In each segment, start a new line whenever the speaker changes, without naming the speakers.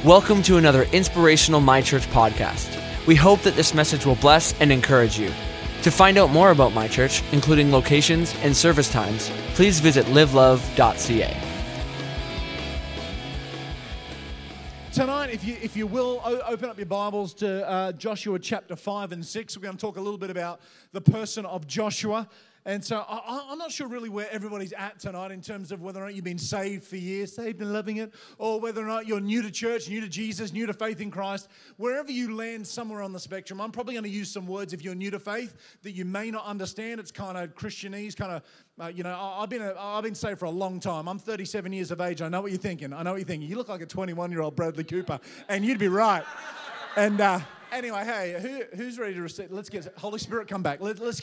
Welcome to another inspirational My Church podcast. We hope that this message will bless and encourage you. To find out more about My Church, including locations and service times, please visit livelove.ca.
Tonight, if you will, open up your Bibles to Joshua chapter 5 and 6. We're going to talk a little bit about the person of Joshua. And so I'm not sure really where everybody's at tonight in terms of whether or not you've been saved for years, saved and loving it, or whether or not you're new to church, new to Jesus, new to faith in Christ. Wherever you land somewhere on the spectrum, I'm probably going to use some words if you're new to faith that you may not understand. It's kind of Christianese, kind of, I've been saved for a long time. I'm 37 years of age. I know what you're thinking. You look like a 21-year-old Bradley Cooper, and you'd be right. And anyway, hey, who's ready to receive? Let's get Holy Spirit, come back. Let's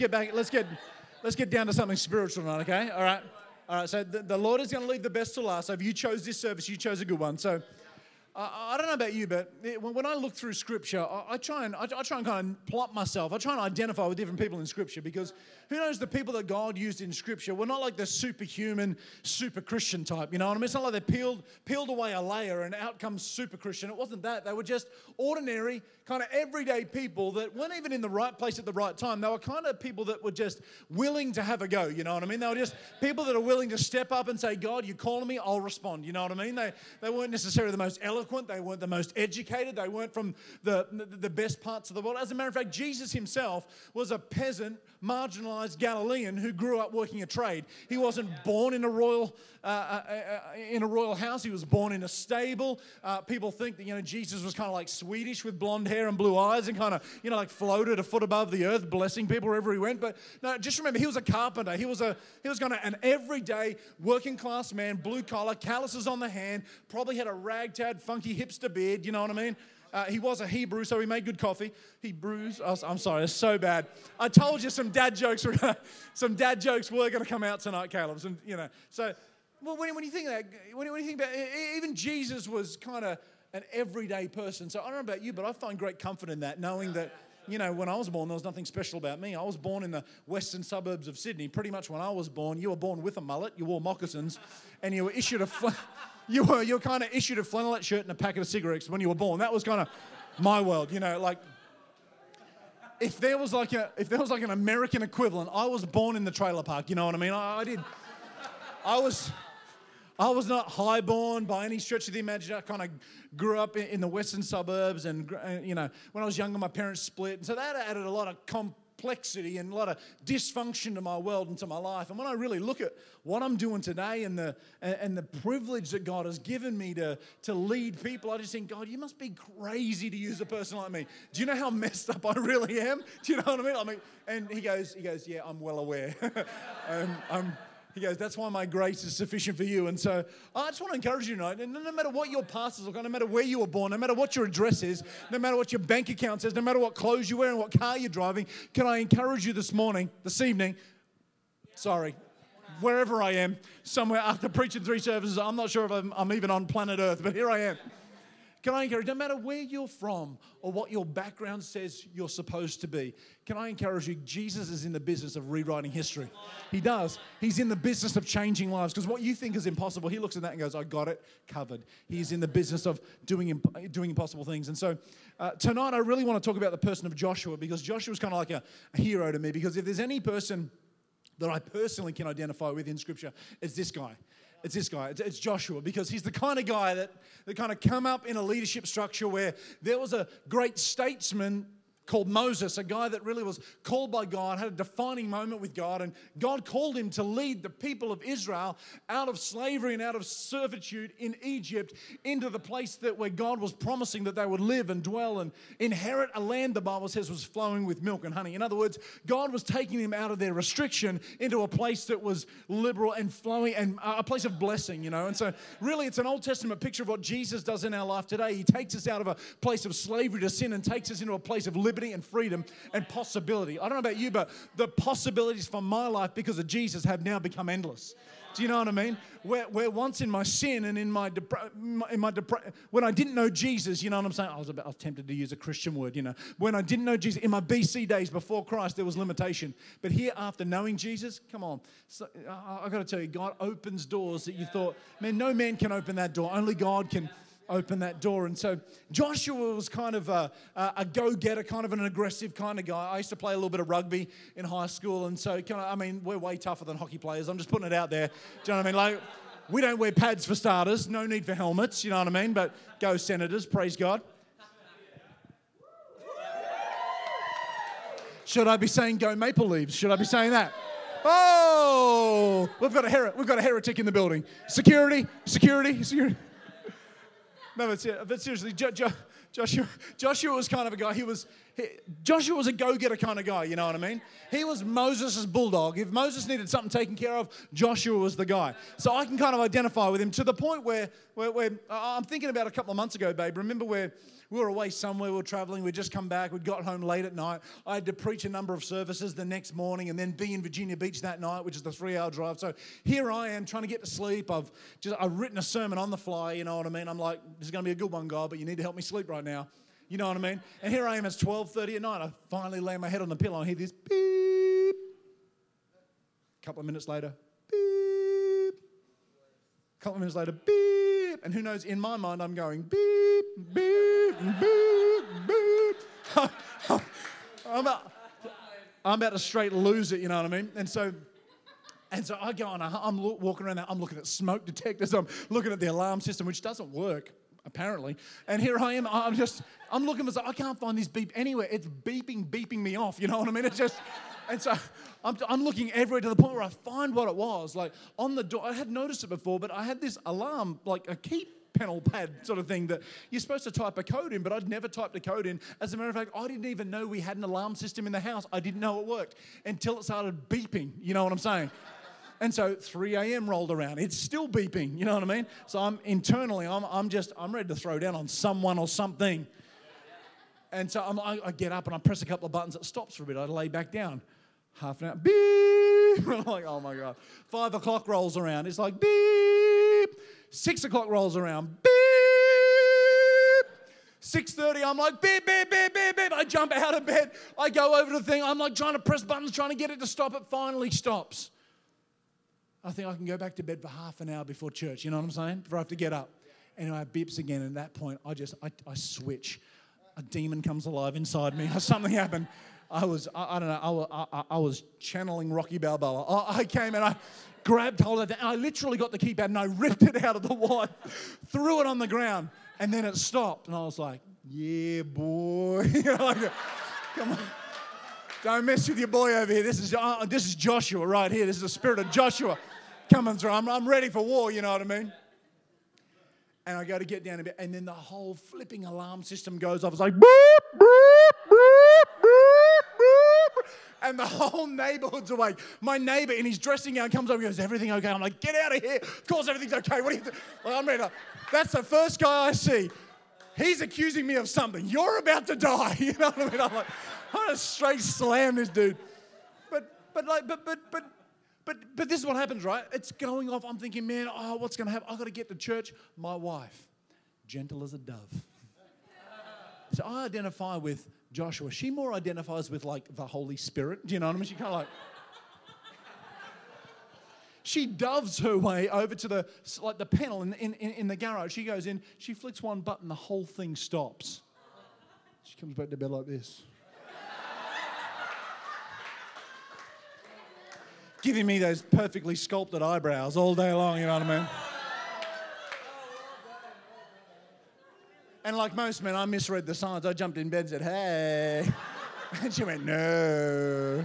get down to something spiritual tonight, okay? All right, so the Lord is going to leave the best to last. So if you chose this service, you chose a good one. So I don't know about you, but when I look through Scripture, I try and kind of plot myself. I try and identify with different people in Scripture because who knows the people that God used in Scripture were not like the superhuman, super Christian type, you know what I mean? It's not like they peeled away a layer and out comes super Christian. It wasn't that. They were just ordinary, kind of everyday people that weren't even in the right place at the right time. They were kind of people that were just willing to have a go, you know what I mean? They were just people that are willing to step up and say, God, you're calling me, I'll respond, you know what I mean? They weren't necessarily the most eloquent, they weren't the most educated, they weren't from the best parts of the world. As a matter of fact, Jesus himself was a peasant, marginalized Galilean who grew up working a trade. He wasn't born in a royal house. He was born in a stable. People think that Jesus was kind of like Swedish with blonde hair and blue eyes and kind of like floated a foot above the earth, blessing people wherever he went. But no, just remember, he was a carpenter. He was kind of an everyday working class man, blue collar, calluses on the hand. Probably had a ragtag, funky hipster beard. You know what I mean? He was a Hebrew, so he made good coffee. Hebrews. I'm sorry, it's so bad. I told you some dad jokes were going to come out tonight, Caleb. So well, when you think of that, when you think about it, even Jesus was kind of an everyday person. So I don't know about you, but I find great comfort in that, knowing that. When I was born, there was nothing special about me. I was born in the western suburbs of Sydney. Pretty much when I was born, you were born with a mullet, you wore moccasins, and you were issued you were kind of issued a flannelette shirt and a packet of cigarettes when you were born. That was kind of my world, like if there was like an American equivalent, I was born in the trailer park. You know what I mean? I was not highborn by any stretch of the imagination. I kind of grew up in the western suburbs, and when I was younger, my parents split, and so that added a lot of complexity and a lot of dysfunction to my world and to my life. And when I really look at what I'm doing today and the privilege that God has given me to lead people, I just think, God, you must be crazy to use a person like me. Do you know how messed up I really am? Do you know what I mean? And he goes, yeah, I'm well aware. He goes, that's why my grace is sufficient for you. And so I just want to encourage you tonight, and no matter what your past is, no matter where you were born, no matter what your address is, no matter what your bank account says, no matter what clothes you wear and what car you're driving, can I encourage you this evening, wherever I am, somewhere after preaching 3 services, I'm not sure if I'm even on planet Earth, but here I am. Can I encourage you, no matter where you're from or what your background says you're supposed to be, can I encourage you, Jesus is in the business of rewriting history. He does. He's in the business of changing lives, because what you think is impossible, he looks at that and goes, I got it covered. He's in the business of doing impossible things. And so tonight I really want to talk about the person of Joshua, because Joshua is kind of like a hero to me, because if there's any person that I personally can identify with in Scripture, it's this guy. It's Joshua, because he's the kind of guy that kind of come up in a leadership structure where there was a great statesman called Moses, a guy that really was called by God, had a defining moment with God, and God called him to lead the people of Israel out of slavery and out of servitude in Egypt into the place where God was promising that they would live and dwell and inherit a land, the Bible says, was flowing with milk and honey. In other words, God was taking them out of their restriction into a place that was liberal and flowing, and a place of blessing, And so really it's an Old Testament picture of what Jesus does in our life today. He takes us out of a place of slavery to sin and takes us into a place of liberty and freedom and possibility. I don't know about you, but the possibilities for my life because of Jesus have now become endless. Do you know what I mean? Where once in my sin and in my when I didn't know Jesus, you know what I'm saying? I was tempted to use a Christian word, When I didn't know Jesus, in my BC days before Christ, there was limitation. But here, after knowing Jesus, come on, I got to tell you, God opens doors that you thought, man, no man can open that door. Only God can open that door. And so Joshua was kind of a go-getter, kind of an aggressive kind of guy. I used to play a little bit of rugby in high school, and so we're way tougher than hockey players. I'm just putting it out there. Do you know what I mean? Like, we don't wear pads for starters. No need for helmets, you know what I mean? But go Senators, praise God. Should I be saying go Maple Leafs? Should I be saying that? Oh, we've got a heretic in the building. Security. No, but seriously, Joshua was kind of a guy. Joshua was a go-getter kind of guy, you know what I mean? He was Moses' bulldog. If Moses needed something taken care of, Joshua was the guy. So I can kind of identify with him to the point where I'm thinking about a couple of months ago, babe. Remember where we were away somewhere, we were traveling, we'd just come back, we'd got home late at night. I had to preach a number of services the next morning and then be in Virginia Beach that night, which is the 3-hour drive. So here I am trying to get to sleep. I've written a sermon on the fly, you know what I mean? I'm like, this is going to be a good one, God, but you need to help me sleep right now. You know what I mean? And here I am, it's 12:30 at night. I finally lay my head on the pillow and hear this beep. A couple of minutes later, beep. A couple of minutes later, beep. And who knows, in my mind, I'm going beep, beep, beep, beep. I'm about to straight lose it, you know what I mean? And so I go and I'm walking around there, I'm looking at smoke detectors, I'm looking at the alarm system, which doesn't work, apparently. And here I am, I'm looking for something, I can't find this beep anywhere. It's beeping me off, you know what I mean? It's just, and so I'm looking everywhere to the point where I find what it was. Like on the door, I had noticed it before, but I had this alarm, like a key panel pad sort of thing that you're supposed to type a code in, but I'd never typed a code in. As a matter of fact, I didn't even know we had an alarm system in the house. I didn't know it worked until it started beeping, you know what I'm saying? And so 3 a.m. rolled around. It's still beeping, you know what I mean? So I'm ready to throw down on someone or something. And so I get up and I press a couple of buttons. It stops for a bit. I lay back down. Half an hour, beep. I'm like, oh my God. 5 o'clock rolls around. It's like, beep. 6 o'clock rolls around. Beep. 6:30, I'm like, beep, beep, beep, beep, beep. I jump out of bed. I go over to the thing. I'm like trying to press buttons, trying to get it to stop. It finally stops. I think I can go back to bed for half an hour before church. You know what I'm saying? Before I have to get up. Anyway, it beeps again. And at that point, I switch. A demon comes alive inside me. Something happened. I was channeling Rocky Balboa. I came and I grabbed hold of it. I literally got the keypad and I ripped it out of the wire, threw it on the ground, and then it stopped. And I was like, yeah, boy. Come on. Don't mess with your boy over here. This is Joshua right here. This is the spirit of Joshua coming through. I'm ready for war, you know what I mean? And I go to get down a bit, and then the whole flipping alarm system goes off. It's like, boop, boop, boop, boop, boop. And the whole neighborhood's awake. My neighbor in his dressing gown comes over and goes, everything okay? I'm like, get out of here. Of course everything's okay. What do you think? Well, that's the first guy I see. He's accusing me of something. You're about to die. You know what I mean? I'm like, I'm going to straight slam this dude. But this is what happens, right? It's going off. I'm thinking, man, what's going to happen? I've got to get to church. My wife, gentle as a dove. So I identify with Joshua. She more identifies with like the Holy Spirit. Do you know what I mean? She kind of like, she doves her way over to the panel in the garage. She goes in, she flicks one button, the whole thing stops. She comes back to bed like this. Giving me those perfectly sculpted eyebrows all day long, you know what I mean? And like most men, I misread the signs. I jumped in bed and said, hey. And she went, no.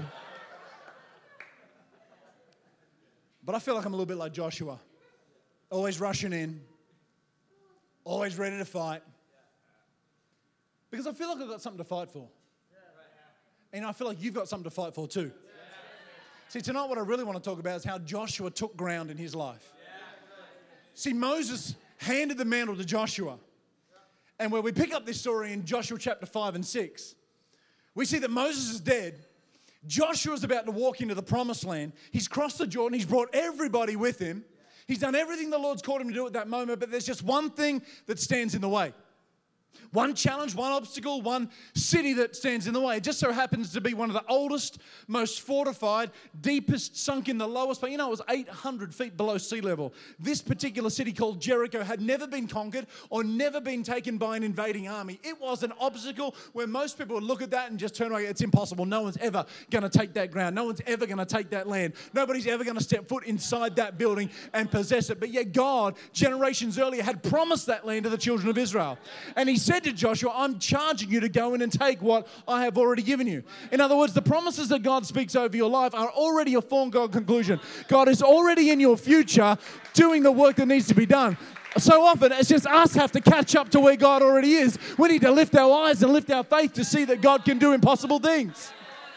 But I feel like I'm a little bit like Joshua. Always rushing in. Always ready to fight. Because I feel like I've got something to fight for. And I feel like you've got something to fight for too. See, tonight what I really want to talk about is how Joshua took ground in his life. See, Moses handed the mantle to Joshua. And where we pick up this story in Joshua chapter 5 and 6, we see that Moses is dead. Joshua's about to walk into the promised land. He's crossed the Jordan. He's brought everybody with him. He's done everything the Lord's called him to do at that moment, but there's just one thing that stands in the way. One challenge, one obstacle, one city that stands in the way. It just so happens to be one of the oldest, most fortified, deepest sunk in the lowest. But it was 800 feet below sea level. This particular city called Jericho had never been conquered or never been taken by an invading army. It was an obstacle where most people would look at that and just turn away. It's impossible. No one's ever going to take that ground. No one's ever going to take that land. Nobody's ever going to step foot inside that building and possess it. But yet God, generations earlier, had promised that land to the children of Israel. And he said to Joshua, I'm charging you to go in and take what I have already given you. In other words, the promises that God speaks over your life are already a foregone conclusion. God is already in your future doing the work that needs to be done. So often, it's just us have to catch up to where God already is. We need to lift our eyes and lift our faith to see that God can do impossible things.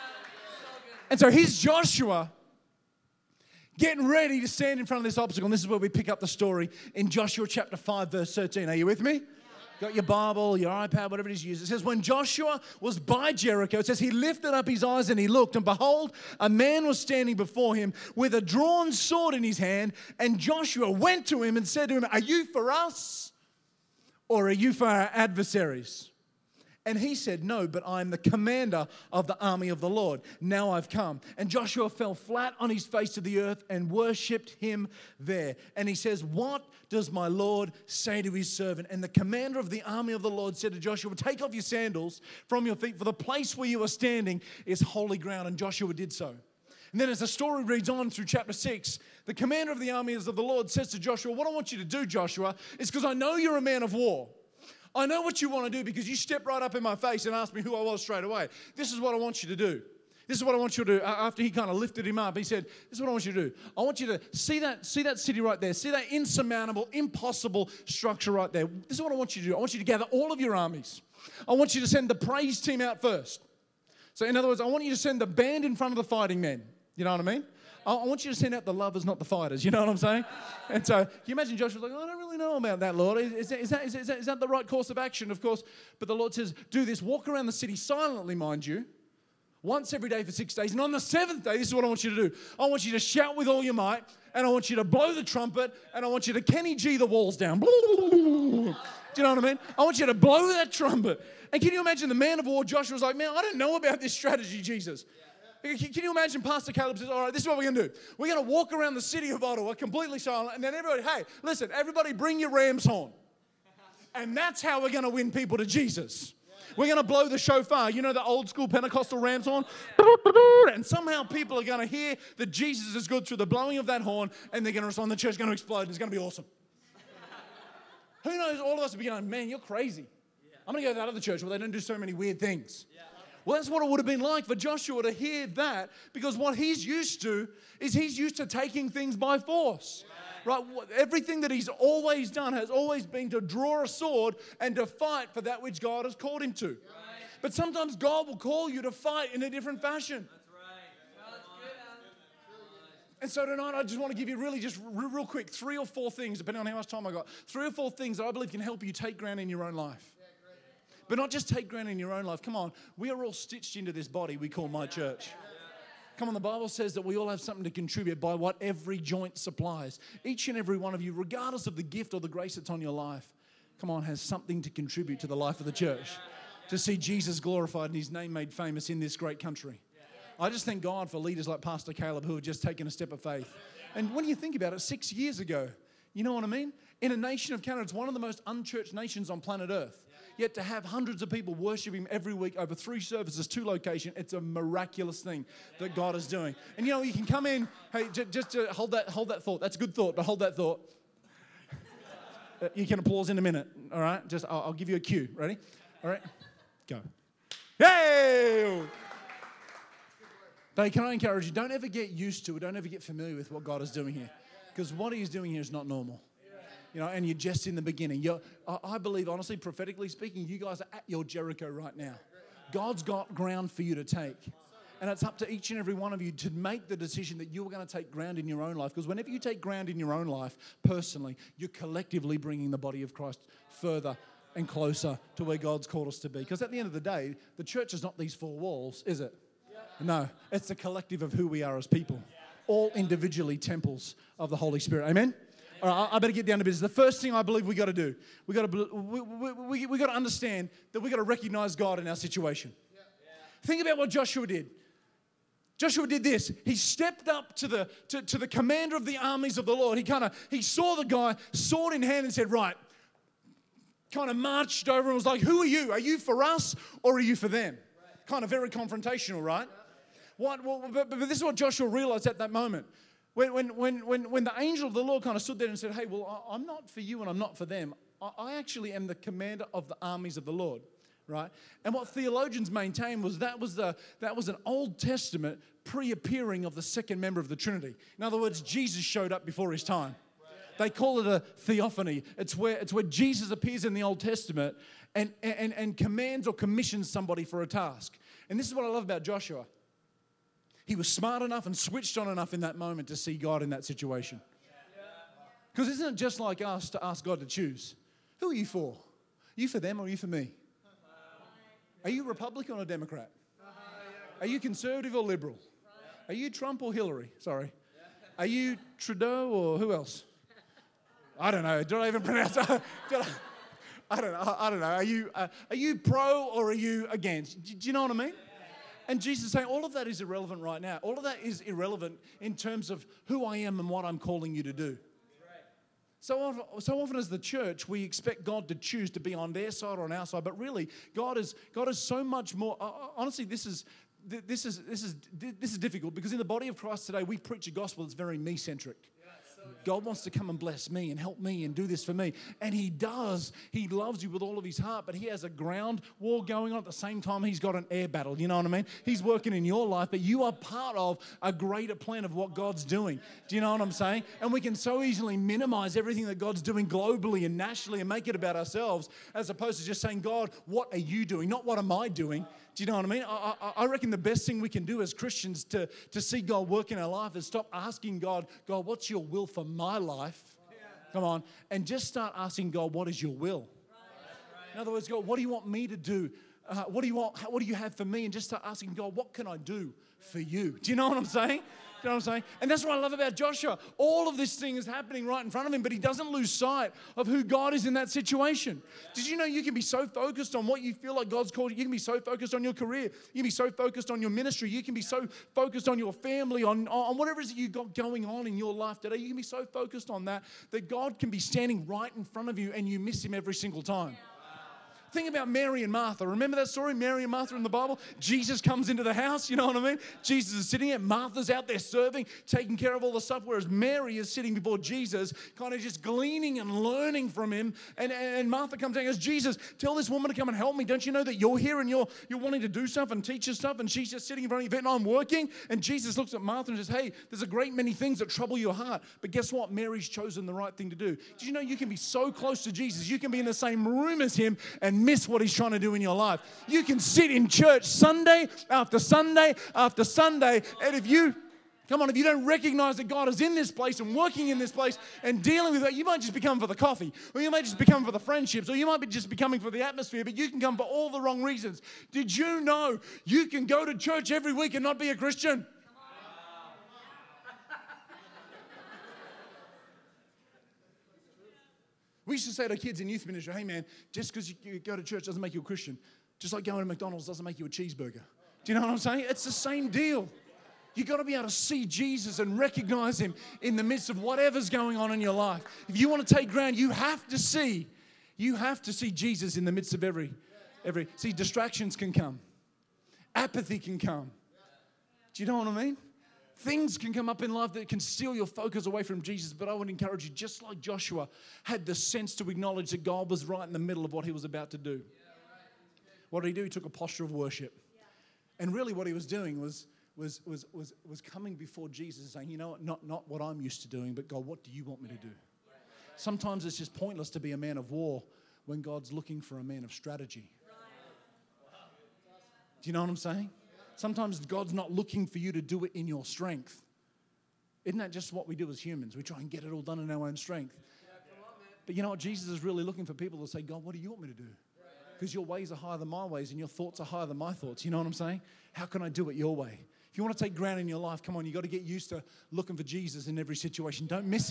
And so here's Joshua getting ready to stand in front of this obstacle. And this is where we pick up the story in Joshua chapter 5, verse 13. Are you with me? Got your Bible, your iPad, whatever it is you use. It says, when Joshua was by Jericho, it says he lifted up his eyes and he looked, and behold, a man was standing before him with a drawn sword in his hand. And Joshua went to him and said to him, are you for us or are you for our adversaries? And he said, no, but I am the commander of the army of the Lord. Now I've come. And Joshua fell flat on his face to the earth and worshipped him there. And he says, what does my Lord say to his servant? And the commander of the army of the Lord said to Joshua, take off your sandals from your feet, for the place where you are standing is holy ground. And Joshua did so. And then as the story reads on through chapter 6, the commander of the armies of the Lord says to Joshua, what I want you to do, Joshua, is because I know you're a man of war. I know what you want to do because you stepped right up in my face and asked me who I was straight away. This is what I want you to do. This is what I want you to do. After he kind of lifted him up, he said, this is what I want you to do. I want you to see that city right there. See that insurmountable, impossible structure right there. This is what I want you to do. I want you to gather all of your armies. I want you to send the praise team out first. So in other words, I want you to send the band in front of the fighting men. You know what I mean? I want you to send out the lovers, not the fighters. You know what I'm saying? And so, can you imagine Joshua's like, I don't really know about that, Lord. Is that the right course of action? Of course. But the Lord says, do this. Walk around the city silently, mind you, once every day for 6 days. And on the seventh day, this is what I want you to do. I want you to shout with all your might, and I want you to blow the trumpet, and I want you to Kenny G the walls down. Do you know what I mean? I want you to blow that trumpet. And can you imagine the man of war, Joshua's like, man, I don't know about this strategy, Jesus. Can you imagine Pastor Caleb says, all right, this is what we're going to do. We're going to walk around the city of Ottawa completely silent. And then everybody, hey, listen, everybody bring your ram's horn. And that's how we're going to win people to Jesus. We're going to blow the shofar. You know the old school Pentecostal ram's horn? And somehow people are going to hear that Jesus is good through the blowing of that horn. And they're going to respond. The church is going to explode. It's going to be awesome. Who knows? All of us will be going, man, you're crazy. I'm going to go to that other church where they don't do so many weird things. Well, that's what it would have been like for Joshua to hear that, because what he's used to is he's used to taking things by force. Right? Everything that he's always done has always been to draw a sword and to fight for that which God has called him to. Right. But sometimes God will call you to fight in a different fashion. That's right. And so tonight I just want to give you really just real quick 3 or 4 things, depending on how much time I got, 3 or 4 things that I believe can help you take ground in your own life. But not just take ground in your own life. Come on, we are all stitched into this body we call my church. Come on, the Bible says that we all have something to contribute by what every joint supplies. Each and every one of you, regardless of the gift or the grace that's on your life, come on, has something to contribute to the life of the church. To see Jesus glorified and his name made famous in this great country. I just thank God for leaders like Pastor Caleb who have just taken a step of faith. And when you think about it, 6 years ago, you know what I mean? In a nation of Canada, it's one of the most unchurched nations on planet Earth. Yet to have hundreds of people worship him every week over 3 services, 2 locations, it's a miraculous thing that God is doing. And you know, you can come in, hey, just hold that thought. That's a good thought, but hold that thought. You can applause in a minute, all right? I'll give you a cue. Ready? All right? Go. Hey! But can I encourage you, don't ever get used to it. Don't ever get familiar with what God is doing here. Because what he's doing here is not normal. You know, and you're just in the beginning. I believe, honestly, prophetically speaking, you guys are at your Jericho right now. God's got ground for you to take. And it's up to each and every one of you to make the decision that you're going to take ground in your own life. Because whenever you take ground in your own life, personally, you're collectively bringing the body of Christ further and closer to where God's called us to be. Because at the end of the day, the church is not these 4 walls, is it? No, it's the collective of who we are as people. All individually temples of the Holy Spirit. Amen? All right, I better get down to business. The first thing I believe we got to do, we got to understand that we got to recognize God in our situation. Think about what Joshua did. Joshua did this. He stepped up to the commander of the armies of the Lord. He saw the guy, sword in hand, and said, right, kind of marched over and was like, who are you? Are you for us or are you for them? Right. Kind of very confrontational, right? Yeah. But this is what Joshua realized at that moment. When the angel of the Lord kind of stood there and said, hey, well, I'm not for you and I'm not for them. I actually am the commander of the armies of the Lord, right? And what theologians maintain was that was an Old Testament pre-appearing of the second member of the Trinity. In other words, Jesus showed up before his time. They call it a theophany. It's where Jesus appears in the Old Testament and commands or commissions somebody for a task. And this is what I love about Joshua. He was smart enough and switched on enough in that moment to see God in that situation. Because isn't it just like us to ask God to choose? Who are you for? Are you for them or are you for me? Are you Republican or Democrat? Are you conservative or liberal? Are you Trump or Hillary? Sorry. Are you Trudeau or who else? I don't know. Did I even pronounce it? I don't know. Are you pro or are you against? Do you know what I mean? And Jesus is saying all of that is irrelevant right now. All of that is irrelevant in terms of who I am and what I'm calling you to do. So often as the church, we expect God to choose to be on their side or on our side, but really, God is so much more. Honestly, this is difficult because in the body of Christ today, we preach a gospel that's very me-centric. God wants to come and bless me and help me and do this for me. And he does. He loves you with all of his heart, but he has a ground war going on at the same time. He's got an air battle. You know what I mean? He's working in your life, but you are part of a greater plan of what God's doing. Do you know what I'm saying? And we can so easily minimize everything that God's doing globally and nationally and make it about ourselves as opposed to just saying, God, what are you doing? Not what am I doing? Do you know what I mean? I reckon the best thing we can do as Christians to see God work in our life is stop asking God, what's your will for my life? Come on. And just start asking God, what is your will? In other words, God, what do you want me to do? What do you have for me? And just start asking God, what can I do for you? Do you know what I'm saying? You know what I'm saying? And that's what I love about Joshua. All of this thing is happening right in front of him, but he doesn't lose sight of who God is in that situation. Did you know you can be so focused on what you feel like God's called you? You can be so focused on your career. You can be so focused on your ministry. You can be so focused on your family, on whatever it is that you've got going on in your life today. You can be so focused on that God can be standing right in front of you and you miss him every single time. Think about Mary and Martha. Remember that story, Mary and Martha in the Bible? Jesus comes into the house, you know what I mean? Jesus is sitting there, Martha's out there serving, taking care of all the stuff, whereas Mary is sitting before Jesus, kind of just gleaning and learning from him. And Martha comes out and goes, Jesus, tell this woman to come and help me. Don't you know that you're here and you're wanting to do stuff and teach us stuff? And she's just sitting in front of you and I'm working. And Jesus looks at Martha and says, hey, there's a great many things that trouble your heart. But guess what? Mary's chosen the right thing to do. Did you know you can be so close to Jesus? You can be in the same room as him and miss what he's trying to do in your life. You can sit in church Sunday after Sunday after Sunday, and if you don't recognize that God is in this place and working in this place and dealing with it, you might just be coming for the coffee, or you might just be coming for the friendships, or you might be just be coming for the atmosphere, but you can come for all the wrong reasons. Did you know you can go to church every week and not be a Christian? We used to say to kids in youth ministry, hey man, just because you go to church doesn't make you a Christian. Just like going to McDonald's doesn't make you a cheeseburger. Do you know what I'm saying? It's the same deal. You've got to be able to see Jesus and recognize him in the midst of whatever's going on in your life. If you want to take ground, you have to see Jesus in the midst of every. See, distractions can come. Apathy can come. Do you know what I mean? Things can come up in life that can steal your focus away from Jesus, but I would encourage you, just like Joshua had the sense to acknowledge that God was right in the middle of what he was about to do. What did he do? He took a posture of worship. And really what he was doing was coming before Jesus and saying, you know what, not what I'm used to doing, but God, what do you want me to do? Sometimes it's just pointless to be a man of war when God's looking for a man of strategy. Do you know what I'm saying? Sometimes God's not looking for you to do it in your strength. Isn't that just what we do as humans? We try and get it all done in our own strength. But you know what? Jesus is really looking for people to say, God, what do you want me to do? Because your ways are higher than my ways and your thoughts are higher than my thoughts. You know what I'm saying? How can I do it your way? If you want to take ground in your life, come on, you've got to get used to looking for Jesus in every situation. Don't miss him.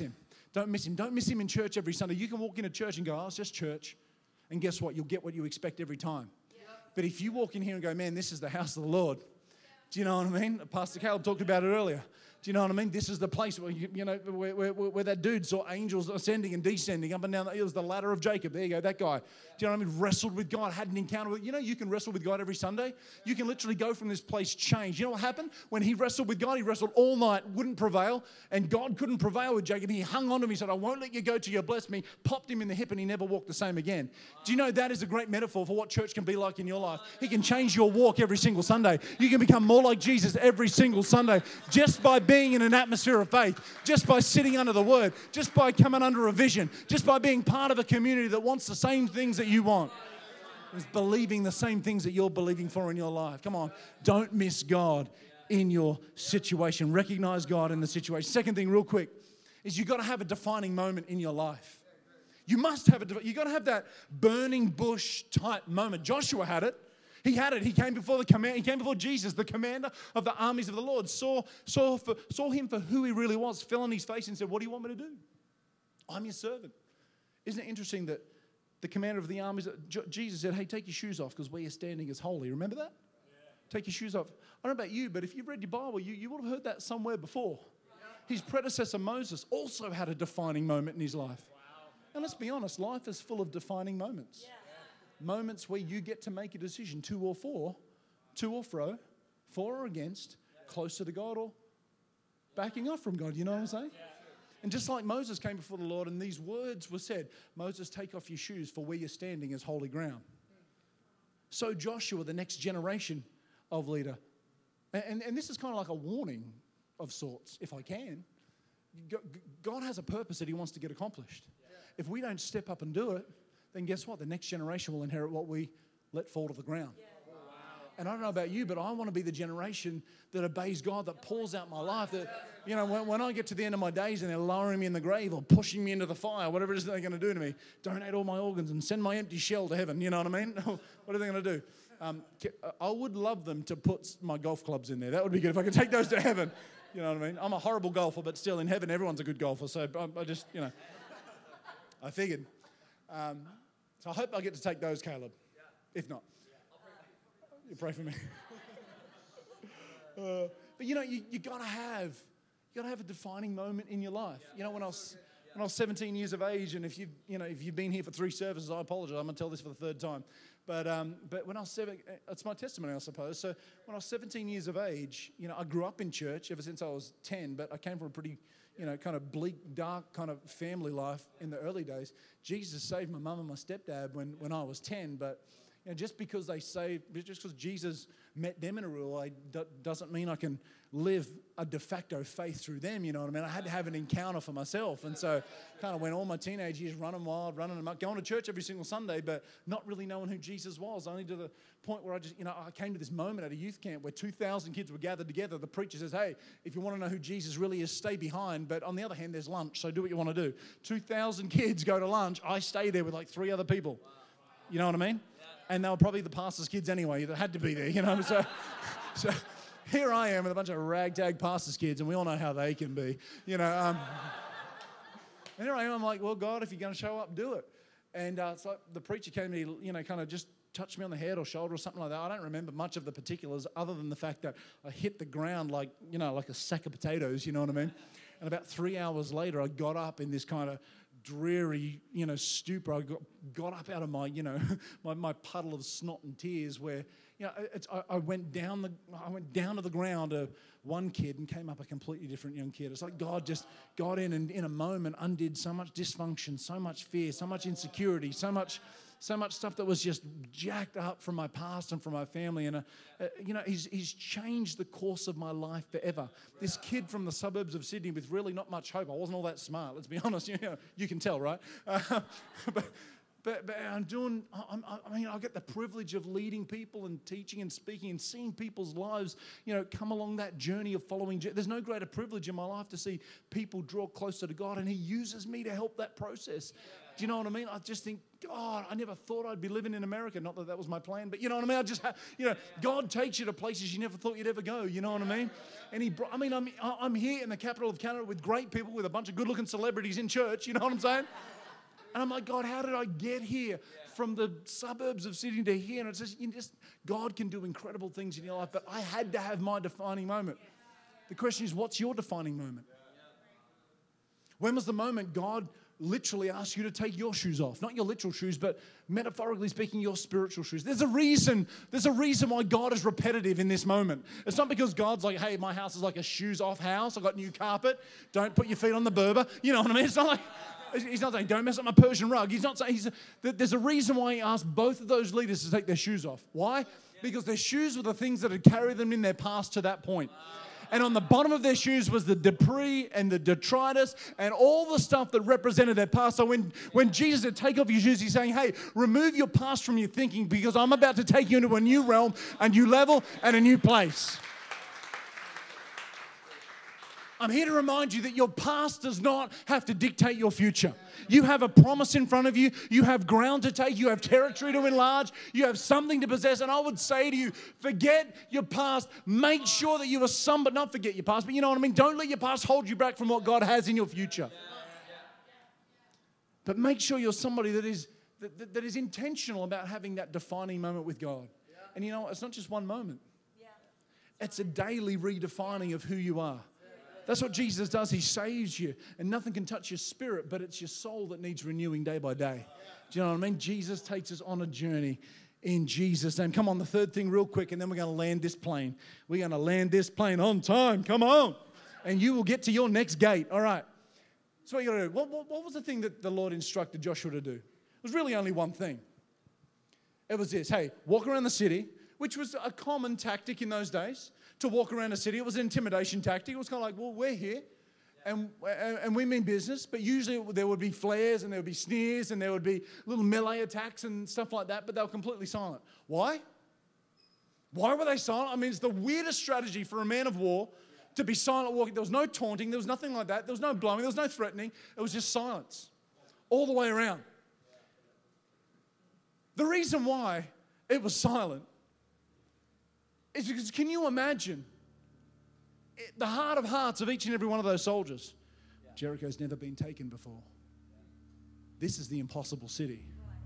Don't miss him. Don't miss him in church every Sunday. You can walk into church and go, oh, it's just church. And guess what? You'll get what you expect every time. But if you walk in here and go, man, this is the house of the Lord. Do you know what I mean? Pastor Caleb talked about it earlier. Do you know what I mean? This is the place where, where that dude saw angels ascending and descending up and down. It was the ladder of Jacob. There you go, that guy. Do you know what I mean? Wrestled with God, had an encounter with. You can wrestle with God every Sunday. You can literally go from this place changed. You know what happened? When he wrestled with God, he wrestled all night, wouldn't prevail, and God couldn't prevail with Jacob. He hung on to him. He said, I won't let you go till you bless me. Popped him in the hip, and he never walked the same again. Do you know that is a great metaphor for what church can be like in your life? He can change your walk every single Sunday. You can become more like Jesus every single Sunday just by being in an atmosphere of faith, just by sitting under the word, just by coming under a vision, just by being part of a community that wants the same things that you want, is believing the same things that you're believing for in your life. Come on, don't miss God in your situation. Recognize God in the situation. Second thing, real quick, is you've got to have a defining moment in your life. You must have you've got to have that burning bush type moment. Joshua had it. He had it. He came before He came before Jesus, the commander of the armies of the Lord. Saw him for who he really was. Fell on his face and said, "What do you want me to do? I'm your servant." Isn't it interesting that the commander of the armies, Jesus said, "Hey, take your shoes off because where you're standing is holy." Remember that? Yeah. Take your shoes off. I don't know about you, but if you've read your Bible, you would have heard that somewhere before. His predecessor Moses also had a defining moment in his life. Wow. And let's be honest, life is full of defining moments. Yeah. Moments where you get to make a decision, to or fro, for or against, closer to God or backing off from God. You know what I'm saying? And just like Moses came before the Lord and these words were said, Moses, take off your shoes for where you're standing is holy ground. So Joshua, the next generation of leader, and this is kind of like a warning of sorts, if I can. God has a purpose that he wants to get accomplished. If we don't step up and do it, then guess what? The next generation will inherit what we let fall to the ground. And I don't know about you, but I want to be the generation that obeys God, that pours out my life. That, when I get to the end of my days and they're lowering me in the grave or pushing me into the fire, whatever it is they're going to do to me, donate all my organs and send my empty shell to heaven. You know what I mean? What are they going to do? I would love them to put my golf clubs in there. That would be good if I could take those to heaven. You know what I mean? I'm a horrible golfer, but still in heaven, everyone's a good golfer. So I just, I figured. So I hope I get to take those, Caleb. If not, you pray for me. But you got to have a defining moment in your life. When I was 17 years of age, and if you've been here for 3 services, I apologize. I'm going to tell this for the 3rd time. But when I was it's my testimony, I suppose. So when I was 17 years of age, I grew up in church ever since I was 10. But I came from a pretty kind of bleak, dark kind of family life in the early days. Jesus saved my mum and my stepdad when I was 10, but just because Jesus met them in a real way doesn't mean I can live a de facto faith through them, you know what I mean? I had to have an encounter for myself, and so kind of went all my teenage years running wild, running amok, going to church every single Sunday, but not really knowing who Jesus was, only to the point where I came to this moment at a youth camp where 2,000 kids were gathered together. The preacher says, hey, if you want to know who Jesus really is, stay behind, but on the other hand, there's lunch, so do what you want to do. 2,000 kids go to lunch. I stay there with like 3 other people. You know what I mean? And they were probably the pastor's kids anyway. That had to be there, So here I am with a bunch of ragtag pastor's kids, and we all know how they can be, And here I am. I'm like, well, God, if you're going to show up, do it. And it's like the preacher came to me, kind of just touched me on the head or shoulder or something like that. I don't remember much of the particulars other than the fact that I hit the ground like a sack of potatoes, you know what I mean? And about 3 hours later, I got up in this kind of dreary, stupor. I got up out of my, my puddle of snot and tears where, I went down to the ground of one kid and came up a completely different young kid. It's like God just got in and in a moment undid so much dysfunction, so much fear, so much insecurity, so much stuff that was just jacked up from my past and from my family. And, he's changed the course of my life forever. This kid from the suburbs of Sydney with really not much hope. I wasn't all that smart, let's be honest. You can tell, right? But I get the privilege of leading people and teaching and speaking and seeing people's lives, come along that journey of following. There's no greater privilege in my life to see people draw closer to God, and He uses me to help that process. Do you know what I mean? I just think, God, I never thought I'd be living in America. Not that that was my plan, but you know what I mean? God takes you to places you never thought you'd ever go. You know what I mean? And I'm here in the capital of Canada with great people, with a bunch of good-looking celebrities in church. You know what I'm saying? And I'm like, God, how did I get here from the suburbs of Sydney to here? And it's just, God can do incredible things in your life, but I had to have my defining moment. The question is, what's your defining moment? When was the moment God literally asked you to take your shoes off? Not your literal shoes, but metaphorically speaking, your spiritual shoes. There's a reason why God is repetitive in this moment. It's not because God's like, hey, my house is like a shoes off house. I got new carpet. Don't put your feet on the Berber. You know what I mean? It's not like, he's not saying, don't mess up my Persian rug. He's not saying, there's a reason why he asked both of those leaders to take their shoes off. Why? Because their shoes were the things that had carried them in their past to that point. And on the bottom of their shoes was the debris and the detritus and all the stuff that represented their past. So when Jesus said, take off your shoes, he's saying, hey, remove your past from your thinking because I'm about to take you into a new realm, a new level, and a new place. I'm here to remind you that your past does not have to dictate your future. You have a promise in front of you. You have ground to take. You have territory to enlarge. You have something to possess. And I would say to you, forget your past. Make sure that you are somebody, not forget your past, but you know what I mean? Don't let your past hold you back from what God has in your future. But make sure you're somebody that is intentional about having that defining moment with God. And you know what? It's not just one moment. It's a daily redefining of who you are. That's what Jesus does. He saves you, and nothing can touch your spirit, but it's your soul that needs renewing day by day. Do you know what I mean? Jesus takes us on a journey in Jesus' name. Come on, the third thing real quick, and then we're going to land this plane. We're going to land this plane on time. Come on. And you will get to your next gate. All right. So what you got to do? What was the thing that the Lord instructed Joshua to do? It was really only one thing. It was this. Hey, walk around the city, which was a common tactic in those days. To walk around a city. It was an intimidation tactic. It was kind of like, well, we're here, and we mean business, but usually there would be flares, and there would be sneers, and there would be little melee attacks and stuff like that, but they were completely silent. Why? Why were they silent? I mean, it's the weirdest strategy for a man of war to be silent walking. There was no taunting. There was nothing like that. There was no blowing. There was no threatening. It was just silence all the way around. The reason why it was silent is because, can you imagine the heart of hearts of each and every one of those soldiers? Jericho's never been taken before. This is the impossible city.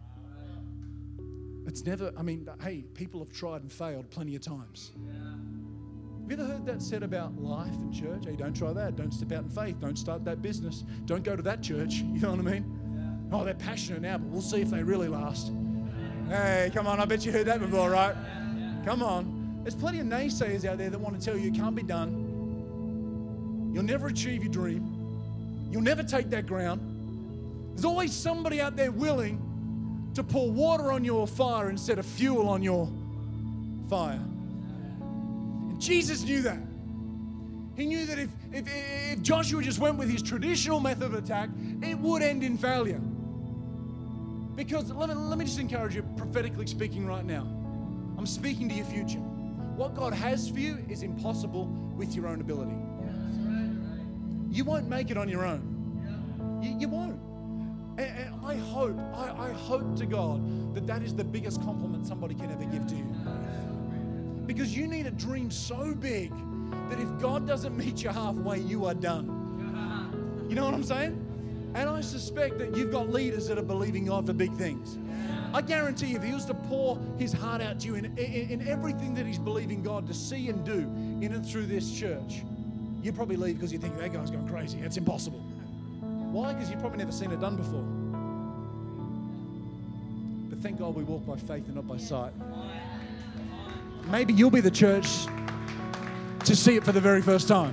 It's never, hey, people have tried and failed plenty of times. Have you ever heard that said about life and church? Hey, don't try that. Don't step out in faith. Don't start that business. Don't go to that church. You know what I mean? Oh, they're passionate now, but we'll see if they really last. Hey, come on. I bet you heard that before, right? Come on. There's plenty of naysayers out there that want to tell you it can't be done. You'll never achieve your dream. You'll never take that ground. There's always somebody out there willing to pour water on your fire instead of fuel on your fire. And Jesus knew that. He knew that if Joshua just went with his traditional method of attack, it would end in failure. Because let me just encourage you, prophetically speaking right now. I'm speaking to your future. What God has for you is impossible with your own ability. You won't make it on your own. You won't. And I hope to God that is the biggest compliment somebody can ever give to you. Because you need a dream so big that if God doesn't meet you halfway, you are done. You know what I'm saying? And I suspect that you've got leaders that are believing God for big things. I guarantee you, if he was to pour his heart out to you in everything that he's believing God to see and do in and through this church, you'd probably leave because you think, that guy's going crazy. It's impossible. Why? Because you've probably never seen it done before. But thank God we walk by faith and not by sight. Maybe you'll be the church to see it for the very first time.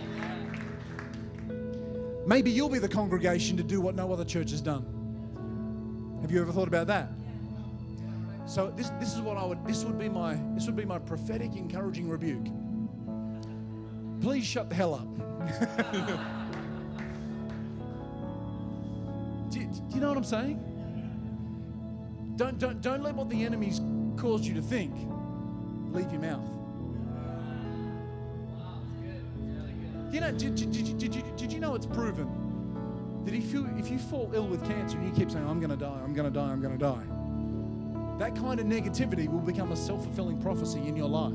Maybe you'll be the congregation to do what no other church has done. Have you ever thought about that? So this would be my prophetic, encouraging rebuke. Please shut the hell up. Do you know what I'm saying? Don't let what the enemy's caused you to think leave your mouth. You know, did you know it's proven that if you fall ill with cancer and you keep saying, I'm going to die, I'm going to die, I'm going to die, that kind of negativity will become a self-fulfilling prophecy in your life.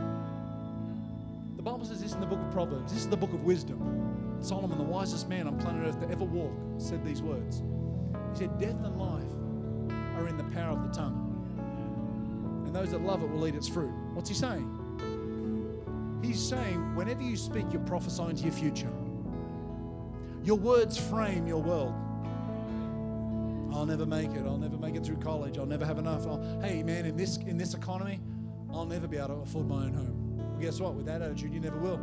The Bible says this in the book of Proverbs. This is the book of wisdom. Solomon, the wisest man on planet Earth to ever walk, said these words. He said, death and life are in the power of the tongue, and those that love it will eat its fruit. What's he saying? He's saying, whenever you speak, you're prophesying to your future. Your words frame your world. I'll never make it. I'll never make it through college. I'll never have enough. Hey, man, in this economy, I'll never be able to afford my own home. Well, guess what? With that attitude, you never will.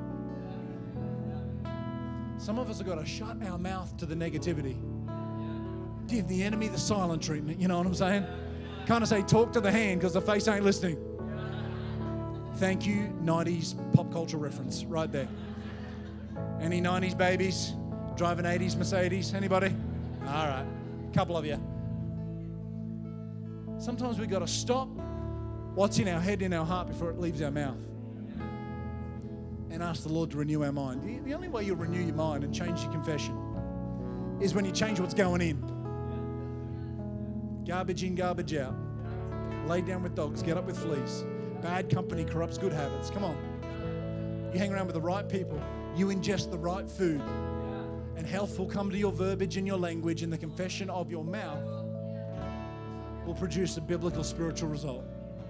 Some of us have got to shut our mouth to the negativity. Give the enemy the silent treatment. You know what I'm saying? Kind of say, talk to the hand because the face ain't listening. Thank you, 90s pop culture reference right there. Any 90s babies driving 80s Mercedes? Anybody? All right. Couple of you. Sometimes we've got to stop what's in our head, in our heart before it leaves our mouth and ask the Lord to renew our mind. The only way you'll renew your mind and change your confession is when you change what's going in. Garbage in, garbage out. Lay down with dogs, get up with fleas. Bad company corrupts good habits. Come on. You hang around with the right people. You ingest the right food. And health will come to your verbiage and your language, and the confession of your mouth will produce a biblical spiritual result.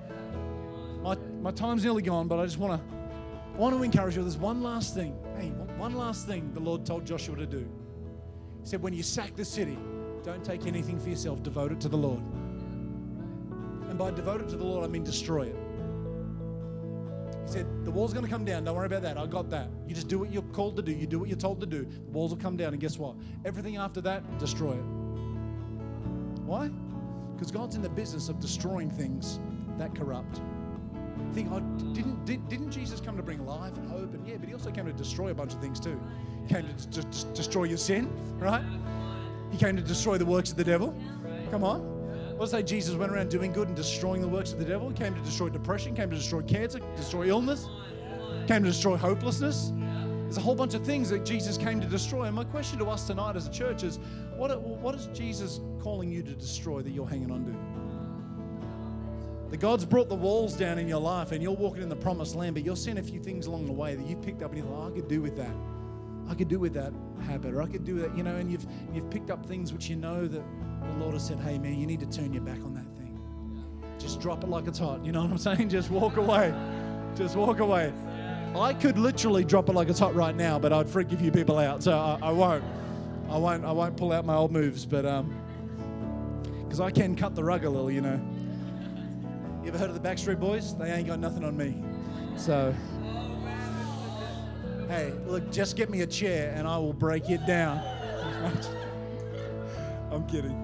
My time's nearly gone, but I just want to encourage you. There's one last thing. Hey, one last thing the Lord told Joshua to do. He said, when you sack the city, don't take anything for yourself. Devote it to the Lord. And by devote it to the Lord, I mean destroy it. He said, the wall's going to come down. Don't worry about that. I got that. You just do what you're called to do. You do what you're told to do. The walls will come down, and guess what? Everything after that, destroy it. Why? Because God's in the business of destroying things that corrupt. Think, didn't Jesus come to bring life and hope? And yeah, but he also came to destroy a bunch of things too. He came to destroy your sin, right? He came to destroy the works of the devil. Come on. Let's say Jesus went around doing good and destroying the works of the devil. He came to destroy depression, came to destroy cancer, destroy illness, came to destroy hopelessness. There's a whole bunch of things that Jesus came to destroy. And my question to us tonight as a church is, what is Jesus calling you to destroy that you're hanging on to? That God's brought the walls down in your life and you're walking in the promised land, but you're seeing a few things along the way that you've picked up and you're like, I could do with that. I could do with that habit, or I could do that, and you've picked up things which you know that the Lord has said, hey man, you need to turn your back on that thing. Just drop it like it's hot. You know what I'm saying? Just walk away. Just walk away. I could literally drop it like it's hot right now, but I'd freak a few people out. So I won't pull out my old moves, but because I can cut the rug a little, You ever heard of the Backstreet Boys? They ain't got nothing on me. So, hey, look, just get me a chair and I will break it down. I'm kidding.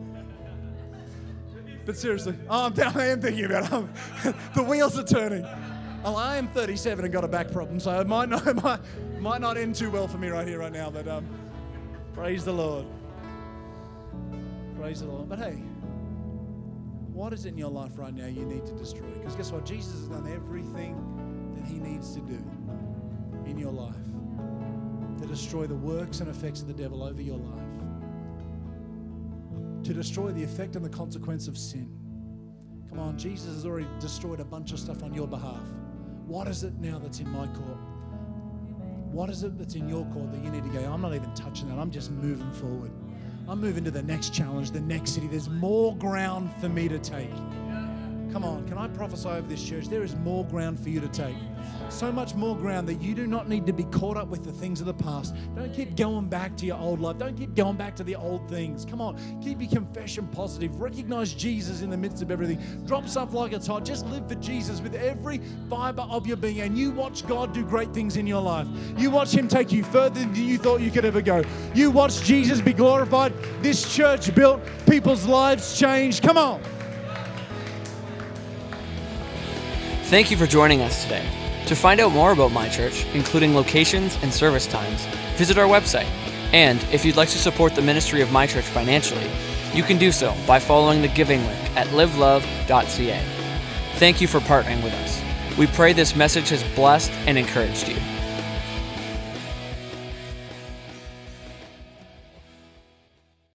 But seriously, I am thinking about it. The wheels are turning. I am 37 and got a back problem, so it might not end too well for me right here, right now, but praise the Lord. Praise the Lord. But hey, what is it in your life right now you need to destroy? Because guess what? Jesus has done everything that he needs to do in your life to destroy the works and effects of the devil over your life. To destroy the effect and the consequence of sin. Come on, Jesus has already destroyed a bunch of stuff on your behalf. What is it now that's in my court? What is it that's in your court that you need to go, I'm not even touching that, I'm just moving forward. I'm moving to the next challenge, the next city. There's more ground for me to take. Come on, can I prophesy over this church? There is more ground for you to take. So much more ground that you do not need to be caught up with the things of the past. Don't keep going back to your old life. Don't keep going back to the old things. Come on, keep your confession positive. Recognize Jesus in the midst of everything. Drop stuff like it's hot. Just live for Jesus with every fiber of your being. And you watch God do great things in your life. You watch him take you further than you thought you could ever go. You watch Jesus be glorified. This church built, people's lives changed. Come on.
Thank you for joining us today. To find out more about My Church, including locations and service times, visit our website. And if you'd like to support the ministry of My Church financially, you can do so by following the giving link at livelove.ca. Thank you for partnering with us. We pray this message has blessed and encouraged you.